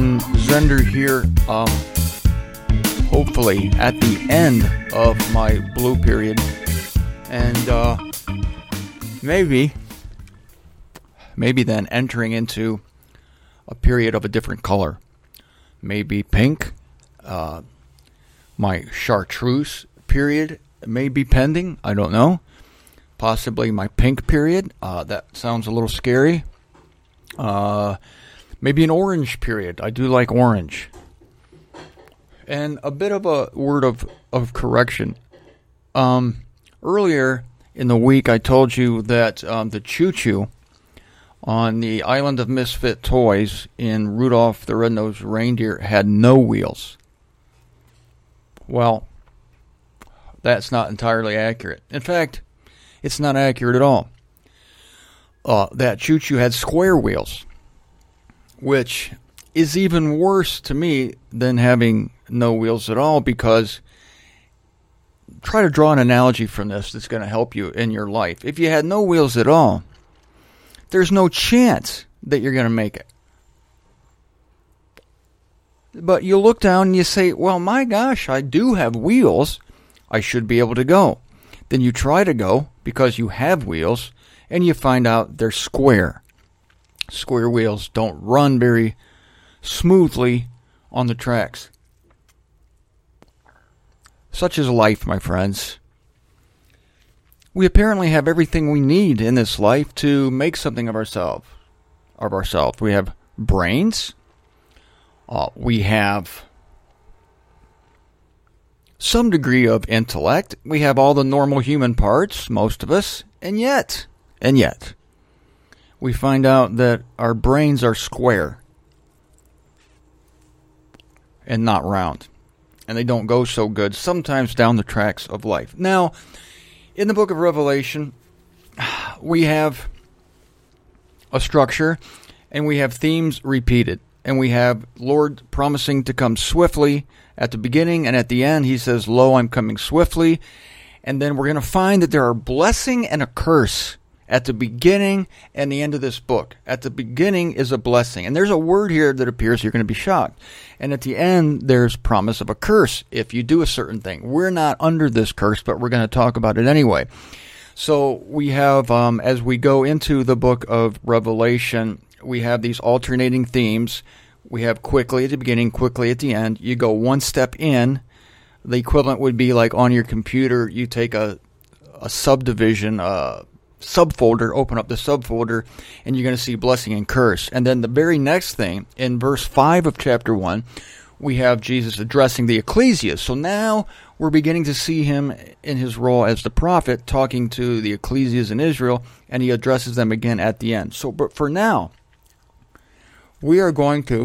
Martin Zender here, hopefully at the end of my blue period, and maybe then entering into a period of a different color. Maybe pink. My chartreuse period may be pending. I don't know. Possibly my pink period. That sounds a little scary. Maybe an orange period. I do like orange. And a bit of a word of correction. Earlier in the week, I told you that the choo-choo on the Island of Misfit Toys in Rudolph the Red-Nosed Reindeer had no wheels. Well, that's not entirely accurate. In fact, it's not accurate at all. That choo-choo had square wheels, which is even worse to me than having no wheels at all, because try to draw an analogy from this that's going to help you in your life. If you had no wheels at all, there's no chance that you're going to make it. But you look down and you say, well, my gosh, I do have wheels. I should be able to go. Then you try to go because you have wheels, and you find out they're square. Square wheels don't run very smoothly on the tracks. Such is life, my friends. We apparently have everything we need in this life to make something of ourselves. We have brains. We have some degree of intellect. We have all the normal human parts, most of us. And yet, we find out that our brains are square and not round. And they don't go so good sometimes down the tracks of life. Now, in the book of Revelation, we have a structure, and we have themes repeated. And we have Lord promising to come swiftly at the beginning, and at the end he says, "Lo, I'm coming swiftly." And then we're going to find that there are blessing and a curse at the beginning and the end of this book. At the beginning is a blessing. And there's a word here that appears, you're going to be shocked. And at the end, there's promise of a curse if you do a certain thing. We're not under this curse, but we're going to talk about it anyway. So we have, as we go into the book of Revelation, we have these alternating themes. We have quickly at the beginning, quickly at the end. You go one step in. The equivalent would be like on your computer, you take a subdivision, subfolder, open up the subfolder, and you're going to see blessing and curse. And then the very next thing, in verse 5 of chapter 1, we have Jesus addressing the ecclesia. So now we're beginning to see him in his role as the prophet, talking to the ecclesias in Israel, and he addresses them again at the end. So, but for now, we are going to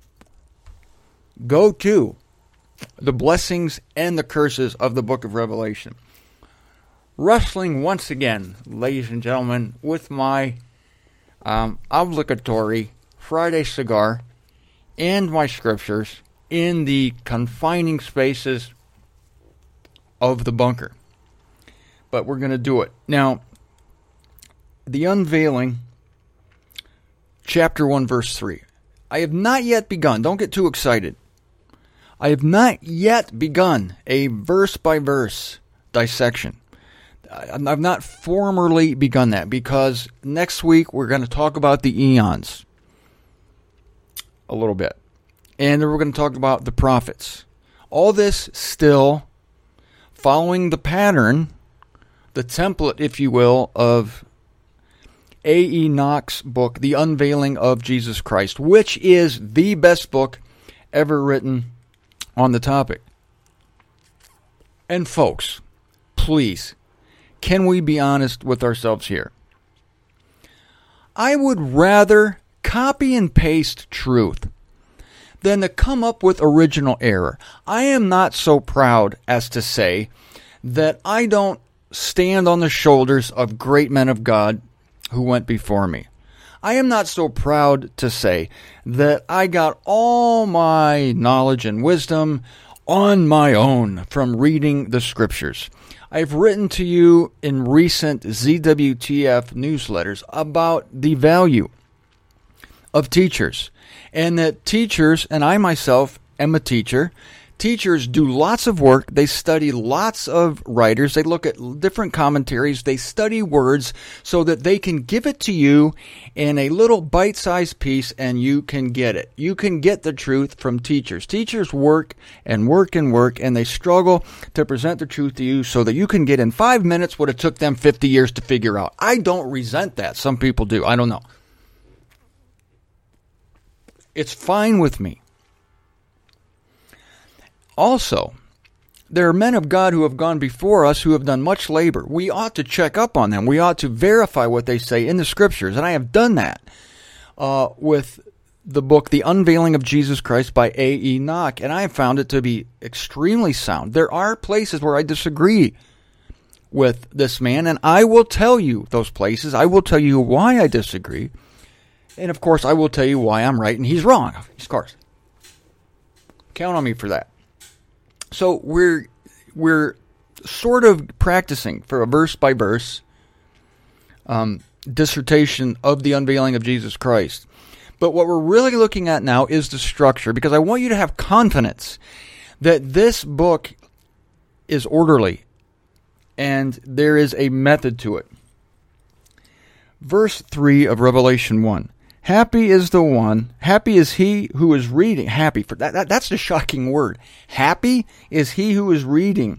go to the blessings and the curses of the book of Revelation. Wrestling once again, ladies and gentlemen, with my obligatory Friday cigar and my scriptures in the confining spaces of the bunker. But we're going to do it. Now, the unveiling, chapter 1, verse 3. I have not yet begun. Don't get too excited. I have not yet begun a verse-by-verse dissection. I've not formally begun that, because next week we're going to talk about the eons a little bit. And then we're going to talk about the prophets. All this still following the pattern, the template, if you will, of A.E. Knox's book, The Unveiling of Jesus Christ, which is the best book ever written on the topic. And folks, please, can we be honest with ourselves here? I would rather copy and paste truth than to come up with original error. I am not so proud as to say that I don't stand on the shoulders of great men of God who went before me. I am not so proud to say that I got all my knowledge and wisdom on my own from reading the scriptures. I've written to you in recent ZWTF newsletters about the value of teachers. And that teachers, and I myself am a teacher, teachers do lots of work. They study lots of writers. They look at different commentaries. They study words so that they can give it to you in a little bite-sized piece and you can get it. You can get the truth from teachers. Teachers work and work and work, and they struggle to present the truth to you so that you can get in 5 minutes what it took them 50 years to figure out. I don't resent that. Some people do. I don't know. It's fine with me. Also, there are men of God who have gone before us who have done much labor. We ought to check up on them. We ought to verify what they say in the Scriptures. And I have done that with the book, The Unveiling of Jesus Christ by A.E. Nock. And I have found it to be extremely sound. There are places where I disagree with this man, and I will tell you those places. I will tell you why I disagree. And, of course, I will tell you why I'm right and he's wrong. Of course. Count on me for that. So we're sort of practicing for a verse-by-verse dissertation of the unveiling of Jesus Christ. But what we're really looking at now is the structure, because I want you to have confidence that this book is orderly and there is a method to it. Verse 3 of Revelation 1. Happy is he who is reading. Happy, for that's the shocking word. Happy is he who is reading.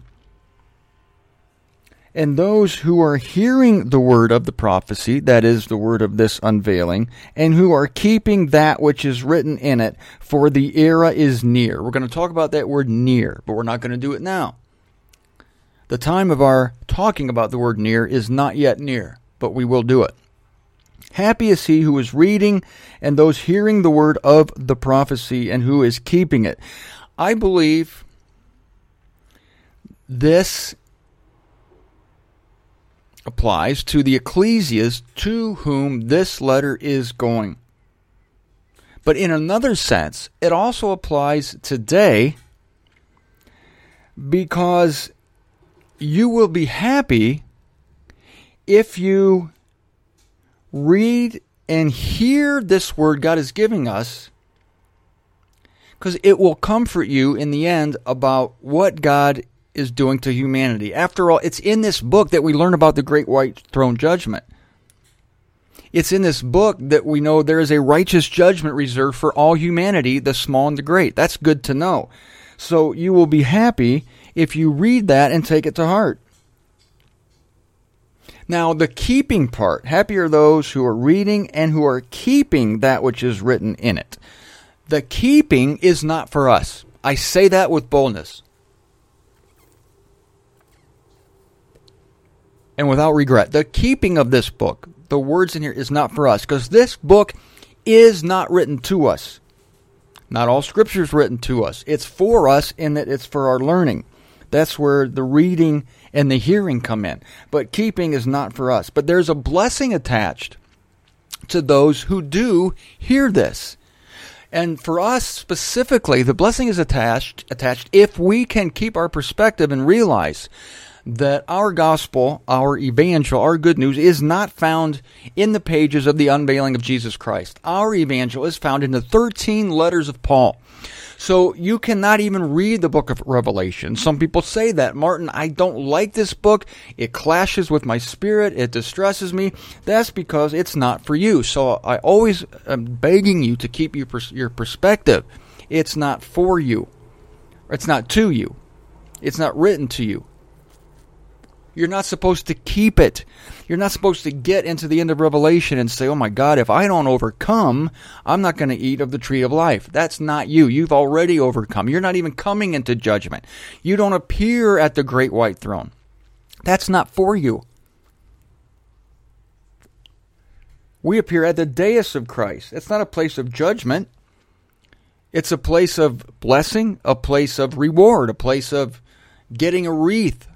And those who are hearing the word of the prophecy, that is the word of this unveiling, and who are keeping that which is written in it, for the era is near. We're going to talk about that word near, but we're not going to do it now. The time of our talking about the word near is not yet near, but we will do it. Happy is he who is reading and those hearing the word of the prophecy and who is keeping it. I believe this applies to the ecclesias to whom this letter is going. But in another sense, it also applies today, because you will be happy if you read and hear this word God is giving us, because it will comfort you in the end about what God is doing to humanity. After all, it's in this book that we learn about the great white throne judgment. It's in this book that we know there is a righteous judgment reserved for all humanity, the small and the great. That's good to know. So you will be happy if you read that and take it to heart. Now, the keeping part, happy are those who are reading and who are keeping that which is written in it. The keeping is not for us. I say that with boldness and without regret. The keeping of this book, the words in here, is not for us, because this book is not written to us. Not all Scripture is written to us. It's for us in that it's for our learning. That's where the reading and the hearing come in. But keeping is not for us. But there's a blessing attached to those who do hear this. And for us specifically, the blessing is attached if we can keep our perspective and realize that our gospel, our evangel, our good news is not found in the pages of the unveiling of Jesus Christ. Our evangel is found in the 13 letters of Paul. So you cannot even read the book of Revelation. Some people say that, Martin, I don't like this book. It clashes with my spirit. It distresses me. That's because it's not for you. So I always am begging you to keep your perspective. It's not for you. It's not to you. It's not written to you. You're not supposed to keep it. You're not supposed to get into the end of Revelation and say, oh my God, if I don't overcome, I'm not going to eat of the tree of life. That's not you. You've already overcome. You're not even coming into judgment. You don't appear at the great white throne. That's not for you. We appear at the dais of Christ. It's not a place of judgment. It's a place of blessing, a place of reward, a place of getting a wreath.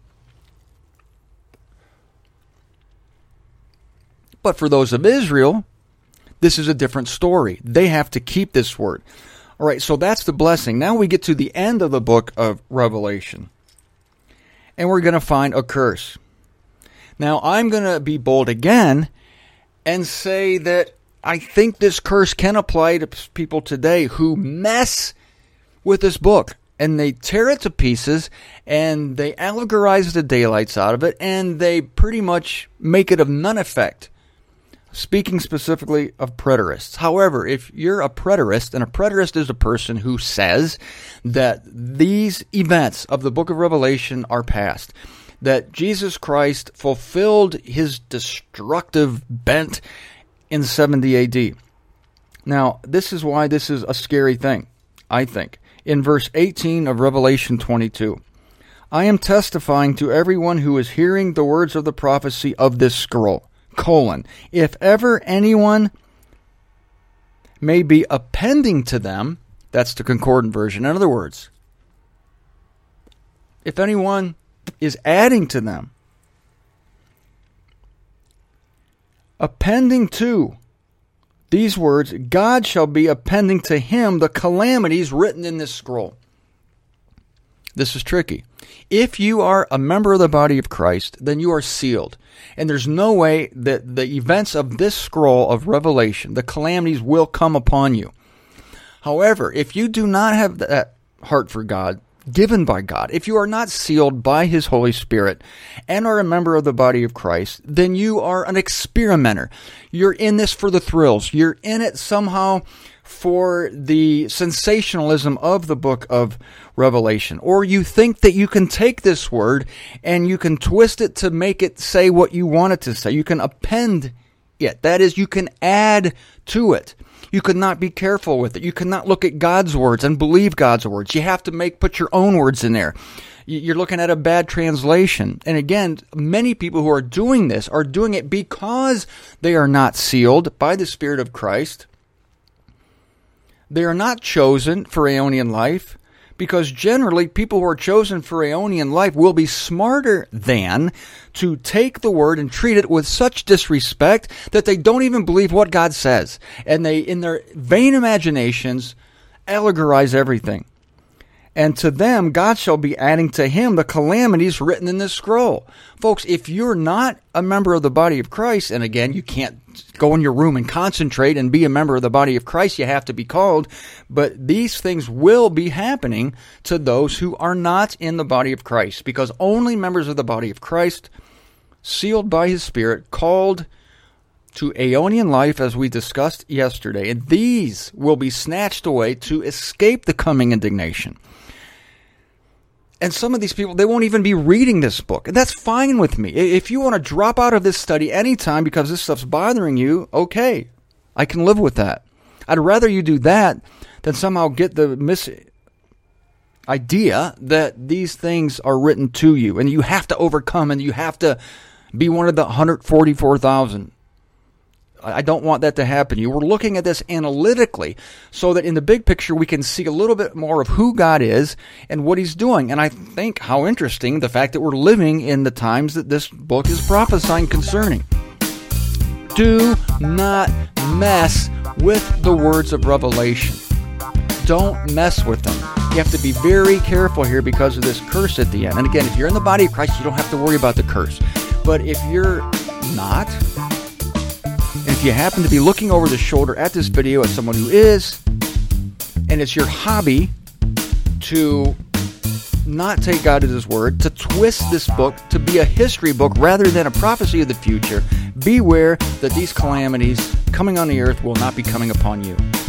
But for those of Israel, this is a different story. They have to keep this word. All right, so that's the blessing. Now we get to the end of the book of Revelation. And we're going to find a curse. Now, I'm going to be bold again and say that I think this curse can apply to people today who mess with this book. And they tear it to pieces, and they allegorize the daylights out of it, and they pretty much make it of none effect. Speaking specifically of preterists. However, if you're a preterist, and a preterist is a person who says that these events of the book of Revelation are past, that Jesus Christ fulfilled his destructive bent in 70 AD. Now, this is why this is a scary thing, I think. In verse 18 of Revelation 22, I am testifying to everyone who is hearing the words of the prophecy of this scroll, if ever anyone may be appending to them, that's the concordant version. In other words, if anyone is adding to them, appending to these words, God shall be appending to him the calamities written in this scroll. This is tricky. If you are a member of the body of Christ, then you are sealed. And there's no way that the events of this scroll of Revelation, the calamities, will come upon you. However, if you do not have that heart for God, given by God, if you are not sealed by his Holy Spirit and are a member of the body of Christ, then you are an experimenter. You're in this for the thrills. You're in it somehow for the sensationalism of the book of Revelation. Or you think that you can take this word and you can twist it to make it say what you want it to say. You can append it. That is, you can add to it. You could not be careful with it. You cannot look at God's words and believe God's words. You have to put your own words in there. You're looking at a bad translation. And again, many people who are doing this are doing it because they are not sealed by the Spirit of Christ. They are not chosen for Aeonian life, because generally people who are chosen for Aeonian life will be smarter than to take the word and treat it with such disrespect that they don't even believe what God says. And they, in their vain imaginations, allegorize everything. And to them, God shall be adding to him the calamities written in this scroll. Folks, if you're not a member of the body of Christ, and again, you can't go in your room and concentrate and be a member of the body of Christ, you have to be called, but these things will be happening to those who are not in the body of Christ, because only members of the body of Christ, sealed by his Spirit, called to Aeonian life, as we discussed yesterday, and these will be snatched away to escape the coming indignation. And some of these people, they won't even be reading this book. And that's fine with me. If you want to drop out of this study anytime because this stuff's bothering you, okay, I can live with that. I'd rather you do that than somehow get the idea that these things are written to you and you have to overcome and you have to be one of the 144,000. I don't want that to happen. You were looking at this analytically so that in the big picture we can see a little bit more of who God is and what he's doing. And I think how interesting the fact that we're living in the times that this book is prophesying concerning. Do not mess with the words of Revelation. Don't mess with them. You have to be very careful here because of this curse at the end. And again, if you're in the body of Christ, you don't have to worry about the curse. But if you're not, and if you happen to be looking over the shoulder at this video as someone who is, and it's your hobby to not take God at his word, to twist this book to be a history book rather than a prophecy of the future, beware that these calamities coming on the earth will not be coming upon you.